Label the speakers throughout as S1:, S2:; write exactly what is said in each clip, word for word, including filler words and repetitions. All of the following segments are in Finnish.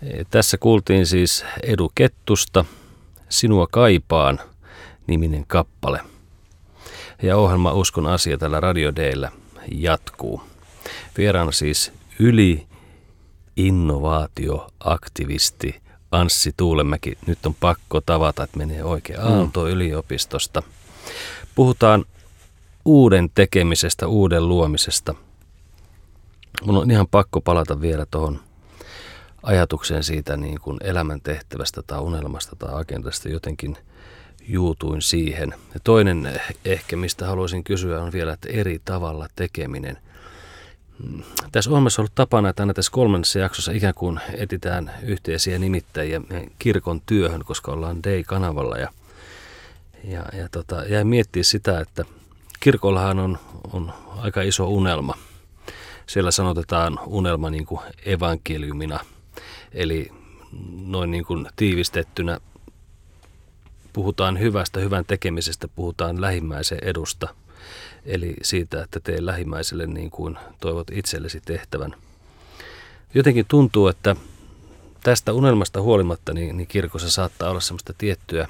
S1: Tässä kuultiin siis Edu Kettusta, Sinua kaipaan -niminen kappale. Ja ohjelma Uskon asia tällä Radio D:llä jatkuu. Vieraana siis yli-innovaatioaktivisti Anssi Tuulemäki. Nyt on pakko tavata, että menee oikein Aalto-yliopistosta. Puhutaan uuden tekemisestä, uuden luomisesta. Mun on ihan pakko palata vielä tuohon ajatukseen siitä niin kuin elämäntehtävästä tai unelmasta tai agendasta. Jotenkin juutuin siihen. Ja toinen ehkä, mistä haluaisin kysyä, on vielä, että eri tavalla tekeminen. Tässä ohjelmassa on ollut tapana, että aina tässä kolmannessa jaksossa ikään kuin etsitään yhteisiä nimittäjiä kirkon työhön, koska ollaan Dei-kanavalla. Ja, ja, ja tota, jäin miettiä sitä, että kirkollahan on, on aika iso unelma. Siellä sanotetaan unelma niin kuin evankeliumina, eli noin niin kuin tiivistettynä puhutaan hyvästä, hyvän tekemisestä, puhutaan lähimmäisen edusta, eli siitä, että tee lähimmäiselle niin kuin toivot itsellesi tehtävän. Jotenkin tuntuu, että tästä unelmasta huolimatta niin, niin kirkossa saattaa olla semmoista tiettyä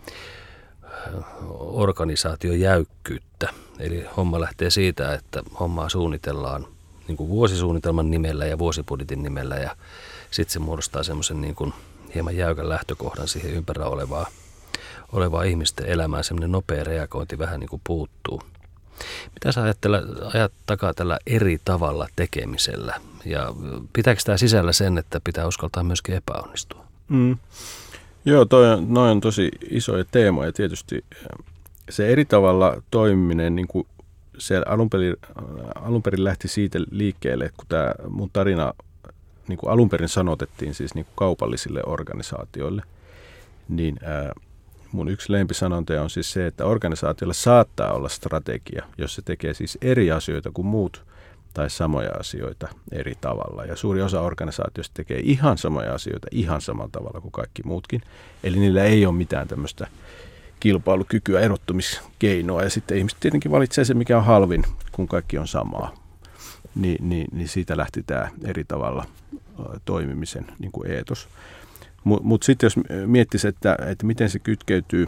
S1: organisaatiojäykkyyttä. Eli homma lähtee siitä, että hommaa suunnitellaan niin kuin vuosisuunnitelman nimellä ja vuosibudjetin nimellä, ja sitten se muodostaa semmoisen niin kuin hieman jäykän lähtökohdan siihen ympärillä olevaa, olevaa ihmisten elämään. Semmoinen nopea reagointi vähän niin kuin puuttuu. Mitä sä ajat takaa tällä eri tavalla tekemisellä? Ja pitääkö tämä sisällä sen, että pitää uskaltaa myöskin epäonnistua?
S2: Mm. Joo, toi on, noi on tosi isoja teemoja. Tietysti se eri tavalla toimiminen, niin kuin se alun perin, alun perin lähti siitä liikkeelle, että kun tämä mun tarina niin kuin alun perin sanotettiin siis niin kuin kaupallisille organisaatioille, niin ää, mun yksi lempisanonta on siis se, että organisaatiolla saattaa olla strategia, jos se tekee siis eri asioita kuin muut tai samoja asioita eri tavalla. Ja suuri osa organisaatioista tekee ihan samoja asioita ihan samalla tavalla kuin kaikki muutkin. Eli niillä ei ole mitään tämmöistä kilpailukykyä, erottumiskeinoa. Ja sitten ihmiset tietenkin valitsee se, mikä on halvin, kun kaikki on samaa. Ni, niin, niin siitä lähti tämä eri tavalla toimimisen niin kuin eetos. Mutta mut sitten jos miettisi, että, että miten se kytkeytyy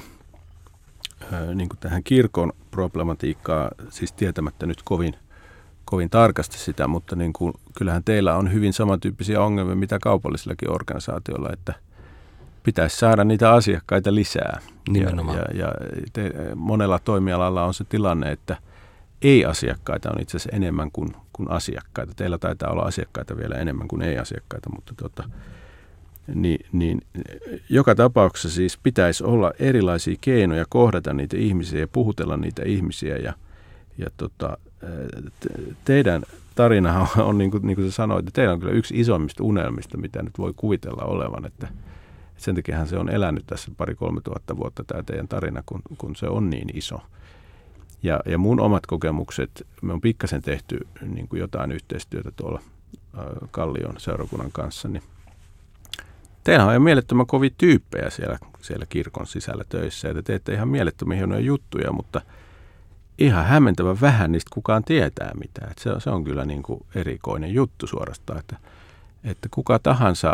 S2: ää, niin kuin tähän kirkon problematiikkaan, siis tietämättä nyt kovin, kovin tarkasti sitä, mutta niin kuin, kyllähän teillä on hyvin samantyyppisiä ongelmia, mitä kaupallisillakin organisaatioilla, että pitäisi saada niitä asiakkaita lisää.
S1: Nimenomaan.
S2: Ja, ja, ja te, monella toimialalla on se tilanne, että ei-asiakkaita on itse asiassa enemmän kuin, kuin asiakkaita. Teillä taitaa olla asiakkaita vielä enemmän kuin ei-asiakkaita, mutta tota, niin, niin, joka tapauksessa siis pitäisi olla erilaisia keinoja kohdata niitä ihmisiä ja puhutella niitä ihmisiä. Ja, ja tota, te, teidän tarina on, on niin, kuin, niin kuin sä sanoit, että teillä on kyllä yksi isommista unelmista, mitä nyt voi kuvitella olevan, että sen takiahan se on elänyt tässä pari-kolme tuhatta vuotta tämä teidän tarina, kun, kun se on niin iso. Ja, ja mun omat kokemukset, me on pikkasen tehty niin kuin jotain yhteistyötä tuolla äh, Kallion seurakunnan kanssa, niin teillähän on mielettömän kovia tyyppejä siellä, siellä kirkon sisällä töissä, ja te teette ihan mielettömiä hienoja juttuja, mutta ihan hämmentävän vähän niistä kukaan tietää mitään. Et se, se on kyllä niin kuin erikoinen juttu suorastaan, että, että kuka tahansa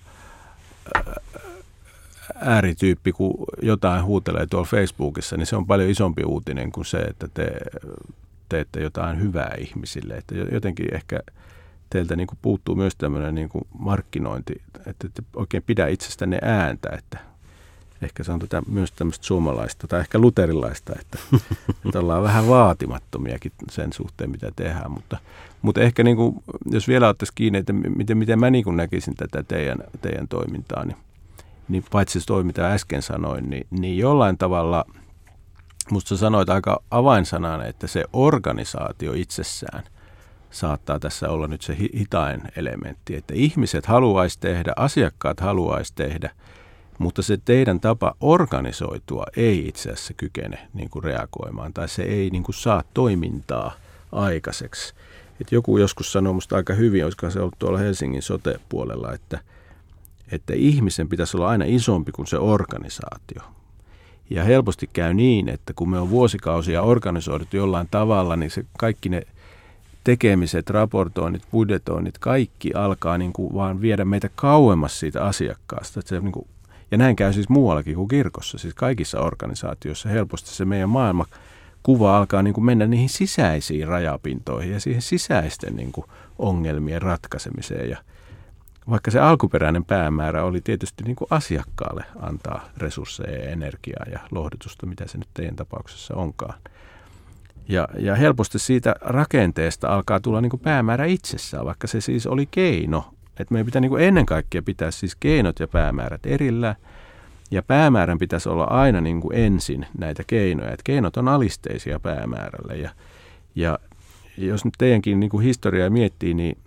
S2: äärityyppi, kun jotain huutelee tuolla Facebookissa, niin se on paljon isompi uutinen kuin se, että te teette jotain hyvää ihmisille. Että jotenkin ehkä teiltä niin kuin puuttuu myös tämmöinen niin kuin markkinointi, että te oikein pidä itsestänne ääntä, että ehkä se on tätä, myös tämmöistä suomalaista tai ehkä luterilaista, että, että ollaan vähän vaatimattomiakin sen suhteen, mitä tehdään, mutta, mutta ehkä niin kuin, jos vielä ottaisiin kiinni, että miten, miten mä niin kuin näkisin tätä teidän, teidän toimintaa, niin, niin paitsi se toi, mitä äsken sanoin, niin, niin jollain tavalla, musta sä sanoit aika avainsanana, että se organisaatio itsessään saattaa tässä olla nyt se hitain elementti, että ihmiset haluaisi tehdä, asiakkaat haluaisi tehdä, mutta se teidän tapa organisoitua ei itse asiassa kykene niin kuin reagoimaan tai se ei niin kuin saa toimintaa aikaiseksi. Et joku joskus sanoi musta aika hyvin, olisiko se ollut tuolla Helsingin sote-puolella, että, että ihmisen pitäisi olla aina isompi kuin se organisaatio. Ja helposti käy niin, että kun me on vuosikausia organisoidut jollain tavalla, niin se kaikki ne tekemiset, raportoinnit, budjetoinnit, kaikki alkaa niin kuin vaan viedä meitä kauemmas siitä asiakkaasta. Että se, niin kuin, ja näin käy siis muuallakin kuin kirkossa, siis kaikissa organisaatioissa helposti se meidän maailmankuva alkaa niin kuin mennä niihin sisäisiin rajapintoihin ja siihen sisäisten niin kuin ongelmien ratkaisemiseen. Ja vaikka se alkuperäinen päämäärä oli tietysti niin kuin asiakkaalle antaa resursseja ja energiaa ja lohdutusta, mitä se nyt teidän tapauksessa onkaan. Ja, ja helposti siitä rakenteesta alkaa tulla niin kuin päämäärä itsessään, vaikka se siis oli keino. Että meidän pitää niin kuin ennen kaikkea pitää siis keinot ja päämäärät erillään. Ja päämäärän pitäisi olla aina niin kuin ensin näitä keinoja. Että keinot on alisteisia päämäärälle. Ja, ja jos nyt teidänkin niin kuin historiaa miettii, niin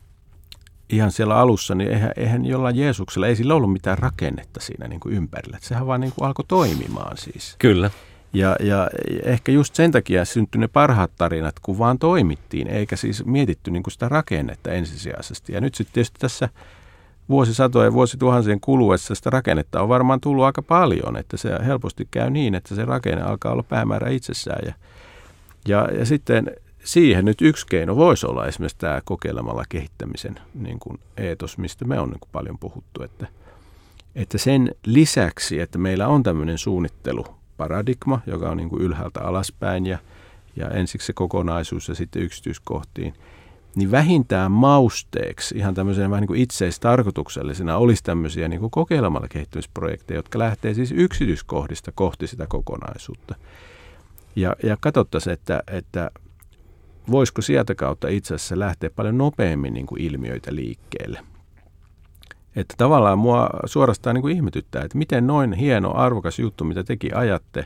S2: ihan siellä alussa, niin eihän, eihän jollain Jeesuksella, ei sillä ollut mitään rakennetta siinä niin kuin ympärillä. Että sehän vaan niin kuin alkoi toimimaan siis.
S1: Kyllä.
S2: Ja, ja ehkä just sen takia syntyi ne parhaat tarinat, kun vaan toimittiin, eikä siis mietitty niin kuin sitä rakennetta ensisijaisesti. Ja nyt sitten tietysti tässä vuosisatojen ja vuosituhansien kuluessa sitä rakennetta on varmaan tullut aika paljon, että se helposti käy niin, että se rakenne alkaa olla päämäärä itsessään. Ja, ja, ja sitten siihen nyt yksi keino voisi olla esimerkiksi tämä kokeilemalla kehittämisen niin kuin eetos, mistä me on niin kuin paljon puhuttu, että, että sen lisäksi, että meillä on tämmöinen suunnittelu, paradigma, joka on niin kuin ylhäältä alaspäin ja, ja ensiksi se kokonaisuus ja sitten yksityiskohtiin, niin vähintään mausteeksi, ihan tämmöisenä vähän niin kuin itseistarkoituksellisena, olisi tämmöisiä niin kuin kokeilemalla kehittymisprojekteja, jotka lähtee siis yksityiskohdista kohti sitä kokonaisuutta. Ja, ja katsottaisiin, että, että voisiko sieltä kautta itse asiassa lähteä paljon nopeammin niin kuin ilmiöitä liikkeelle. Että tavallaan mua suorastaan niin kuin ihmetyttää, että miten noin hieno, arvokas juttu, mitä tekin ajatte,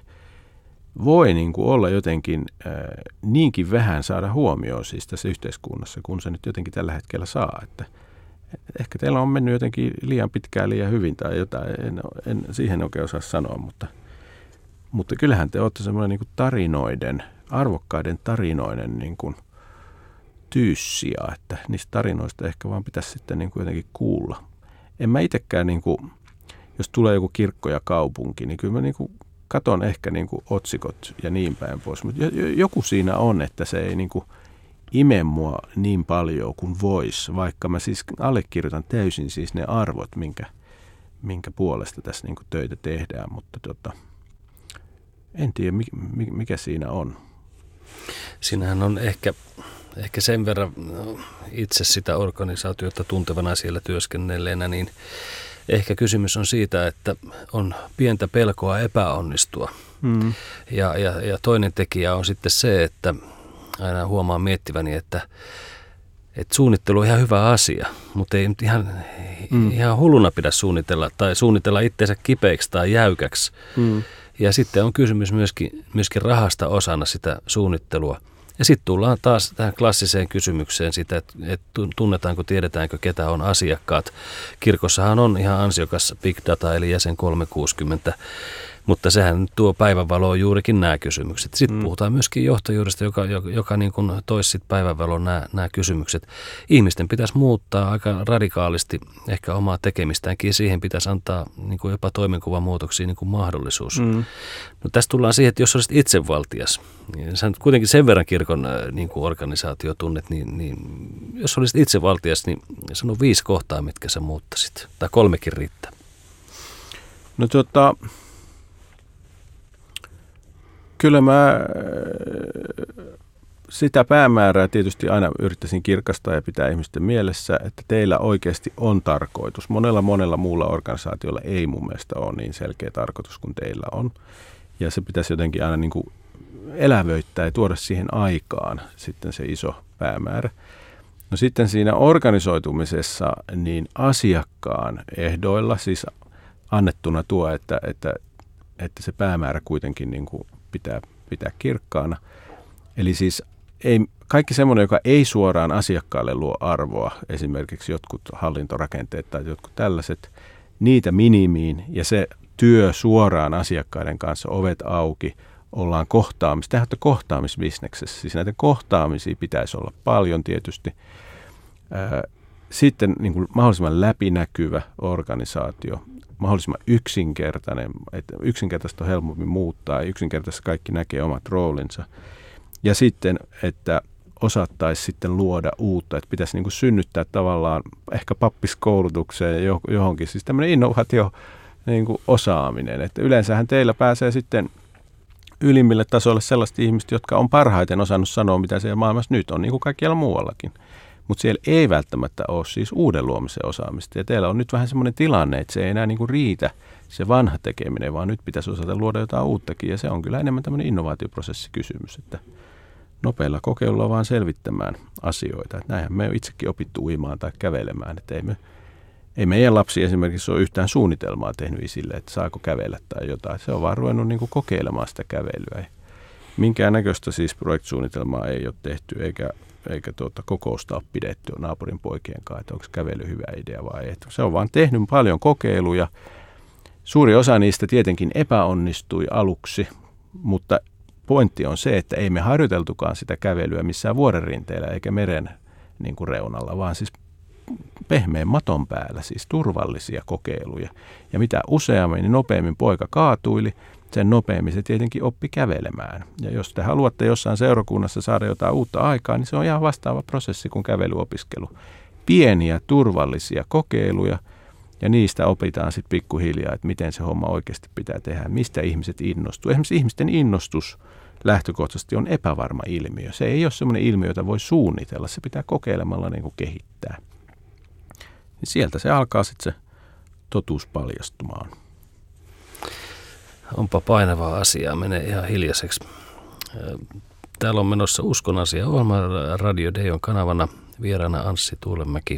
S2: voi niin kuin olla jotenkin äh, niinkin vähän saada huomioon siis tässä yhteiskunnassa, kun se nyt jotenkin tällä hetkellä saa. Että ehkä teillä on mennyt jotenkin liian pitkään, liian hyvin tai jotain, en, en siihen oikein osaa sanoa, mutta, mutta kyllähän te olette semmoinen niin kuin tarinoiden, arvokkaiden tarinoiden niin kuin tyyssiä, että niistä tarinoista ehkä vaan pitäisi sitten niin kuin jotenkin kuulla. En mä itsekään, niin kuin, jos tulee joku kirkko ja kaupunki, niin kyllä mä niin kuin katon ehkä niin kuin otsikot ja niin päin pois. Mutta joku siinä on, että se ei niin kuin ime mua niin paljon kuin voisi, vaikka mä siis allekirjoitan täysin siis ne arvot, minkä, minkä puolesta tässä niin kuin töitä tehdään. Mutta tota, en tiedä, mikä siinä on.
S1: Siinähän on ehkä... Ehkä sen verran itse sitä organisaatiota tuntevana siellä työskennelleenä, niin ehkä kysymys on siitä, että on pientä pelkoa epäonnistua. Mm. Ja, ja, ja toinen tekijä on sitten se, että aina huomaan miettiväni, että, että suunnittelu on ihan hyvä asia, mutta ei ihan, mm. ihan hulluna pidä suunnitella tai suunnitella itseensä kipeäksi tai jäykäksi. Mm. Ja sitten on kysymys myöskin, myöskin rahasta osana sitä suunnittelua. Ja sitten tullaan taas tähän klassiseen kysymykseen sitä, että, että tunnetaanko, tiedetäänkö, ketä on asiakkaat. Kirkossahan on ihan ansiokas big data, eli jäsen kolmesataakuusikymmentä, mutta sehän tuo päivänvaloon juurikin nämä kysymykset. Sitten mm. puhutaan myöskin johtajuudesta, joka, joka, joka niin kuin toisi sitten päivänvaloon nämä, nämä kysymykset. Ihmisten pitäisi muuttaa aika radikaalisti ehkä omaa tekemistäänkin, siihen pitäisi antaa niin kuin jopa toimenkuvan muutoksia niin kuin mahdollisuus. Mm. No, tästä tullaan siihen, että jos olisit itsevaltias, niin sä kuitenkin sen verran kirkon niin kuin organisaatio tunnet, niin, niin jos olisit itsevaltias, niin sano viisi kohtaa, mitkä sä muuttaisit, tai kolmekin riittää.
S2: No tota... Kyllä mä sitä päämäärää tietysti aina yrittäisin kirkastaa ja pitää ihmisten mielessä, että teillä oikeasti on tarkoitus. Monella monella muulla organisaatiolla ei mun mielestä ole niin selkeä tarkoitus kuin teillä on. Ja se pitäisi jotenkin aina niin kuin elävöittää ja tuoda siihen aikaan sitten se iso päämäärä. No sitten siinä organisoitumisessa niin asiakkaan ehdoilla, siis annettuna tuo, että, että, että se päämäärä kuitenkin niin kuin pitää pitää kirkkaana. Eli siis ei, kaikki semmoinen, joka ei suoraan asiakkaalle luo arvoa, esimerkiksi jotkut hallintorakenteet tai jotkut tällaiset, niitä minimiin ja se työ suoraan asiakkaiden kanssa, ovet auki, ollaan kohtaamista. Tämähän on kohtaamisbisneksessä, siis näitä kohtaamisia pitäisi olla paljon tietysti. Sitten niin kuin mahdollisimman läpinäkyvä organisaatio, mahdollisimman yksinkertainen, että yksinkertaista on helpommin muuttaa ja yksinkertaisesti kaikki näkee omat roolinsa. Ja sitten, että osattaisi sitten luoda uutta, että pitäisi niin kuin synnyttää tavallaan ehkä pappiskoulutukseen johonkin, siis tämmöinen innovaatio niin kuin osaaminen, että yleensähän teillä pääsee sitten ylimmille tasoille sellaiset ihmiset, jotka on parhaiten osannut sanoa, mitä siellä maailmassa nyt on, niin kuin kaikkialla muuallakin. Mutta siellä ei välttämättä ole siis uuden luomisen osaamista. Ja teillä on nyt vähän semmoinen tilanne, että se ei enää niin kuin riitä se vanha tekeminen, vaan nyt pitäisi osata luoda jotain uuttakin. Ja se on kyllä enemmän tämmöinen innovaatioprosessikysymys, että nopeilla kokeilulla vaan selvittämään asioita. Että näinhän me itsekin opittu uimaan tai kävelemään, että ei, me, ei meidän lapsi esimerkiksi ole yhtään suunnitelmaa tehnyt isille, että saako kävellä tai jotain. Se on vaan ruvennut niin kuin kokeilemaan sitä kävelyä. Minkään näköistä siis projektisuunnitelmaa ei ole tehty, eikä, eikä tuota kokousta ole pidetty naapurin poikien kanssa, että onko kävely hyvä idea vai ei. Se on vaan tehnyt paljon kokeiluja. Suuri osa niistä tietenkin epäonnistui aluksi, mutta pointti on se, että ei me harjoiteltukaan sitä kävelyä missään vuoren rinteellä eikä meren niin kuin reunalla, vaan siis pehmeän maton päällä, siis turvallisia kokeiluja. Ja mitä useammin, niin nopeammin poika kaatuili, sen nopeammin se tietenkin oppi kävelemään. Ja jos te haluatte jossain seurakunnassa saada jotain uutta aikaa, niin se on ihan vastaava prosessi kuin kävelyopiskelu. Pieniä turvallisia kokeiluja, ja niistä opitaan sitten pikkuhiljaa, että miten se homma oikeasti pitää tehdä, mistä ihmiset innostuu. Esimerkiksi ihmisten innostus lähtökohtaisesti on epävarma ilmiö. Se ei ole sellainen ilmiö, jota voi suunnitella, se pitää kokeilemalla niin kuin kehittää. Ja sieltä se alkaa sitten se totuus paljastumaan.
S1: Onpa painavaa asiaa, menee ihan hiljaiseksi. Täällä on menossa Uskon asia -ohjelma Radio Deon kanavana, vieraana Anssi Tuulemäki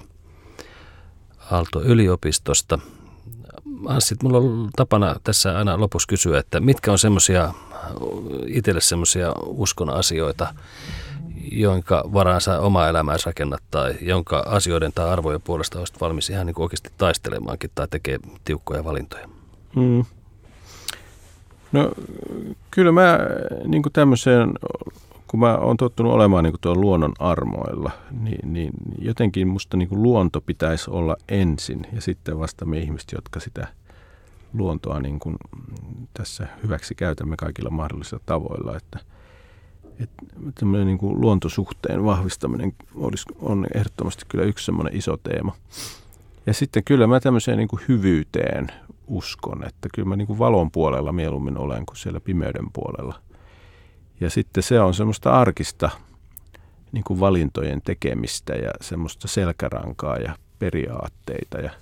S1: Aalto-yliopistosta. Anssi, mulla on tapana tässä aina lopussa kysyä, että mitkä on semmoisia, itselle semmoisia uskon asioita, jonka varaan sä omaa elämääsi rakennat tai jonka asioiden tai arvojen puolesta olisit valmis ihan niin kuin oikeasti taistelemaankin tai tekee tiukkoja valintoja?
S2: Hmm. No kyllä mä niin kuin tämmöiseen, kun mä oon tottunut olemaan niin kuin tuon luonnon armoilla, niin, niin jotenkin musta niin kuin luonto pitäisi olla ensin ja sitten vasta me ihmiset, jotka sitä luontoa niin kuin tässä hyväksi käytämme kaikilla mahdollisilla tavoilla. Että, että tämmöinen niin kuin luontosuhteen vahvistaminen olisi, on ehdottomasti kyllä yksi semmoinen iso teema. Ja sitten kyllä mä tämmöiseen niin kuin hyvyyteen uskon, että kyllä mä niin kuin valon puolella mieluummin olen kuin siellä pimeyden puolella. Ja sitten se on semmoista arkista niin kuin valintojen tekemistä ja semmoista selkärankaa ja periaatteita. Ja,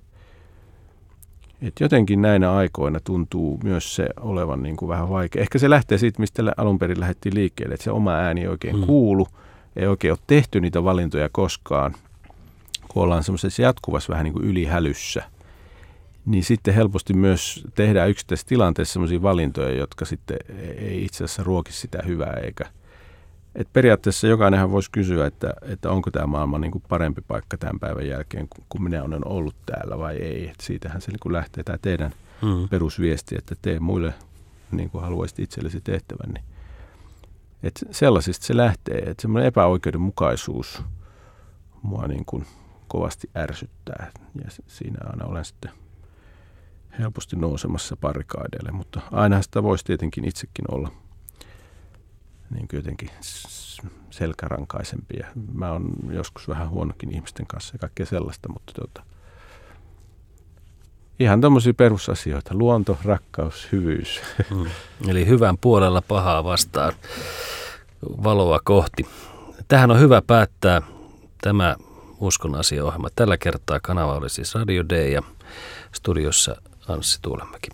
S2: et jotenkin näinä aikoina tuntuu myös se olevan niin kuin vähän vaikea. Ehkä se lähtee siitä, mistä alun perin lähdettiin liikkeelle, että se oma ääni ei oikein hmm. kuulu, ei oikein ole tehty niitä valintoja koskaan, kun ollaan semmoisessa jatkuvassa vähän niin kuin ylihälyssä. Niin sitten helposti myös tehdään yksittäisessä tilanteessa sellaisia valintoja, jotka sitten ei itse asiassa ruoki sitä hyvää. Eikä. Et periaatteessa jokainenhan voisi kysyä, että, että onko tämä maailma niin kuin parempi paikka tämän päivän jälkeen, kun minä olen ollut täällä vai ei. Et siitähän se niin kuin lähtee tämä teidän hmm. perusviesti, että tee muille niin kuin haluaisit itsellesi tehtävän. Niin. Et sellaisista se lähtee, että semmoinen epäoikeudenmukaisuus mua niin kuin kovasti ärsyttää ja siinä aina olen sitten helposti nousemassa barrikaadeille, mutta ainahan sitä voisi tietenkin itsekin olla niin kuin jotenkin selkärankaisempi. Mä oon joskus vähän huonokin ihmisten kanssa ja kaikkea sellaista, mutta tuota, ihan tommosia perusasioita. Luonto, rakkaus, hyvyys.
S1: Hmm. Eli hyvän puolella pahaa vastaan, valoa kohti. Tähän on hyvä päättää tämä Uskon asia -ohjelma. Tällä kertaa kanava oli siis Radio Day ja studiossa Anssi Tuulemäki.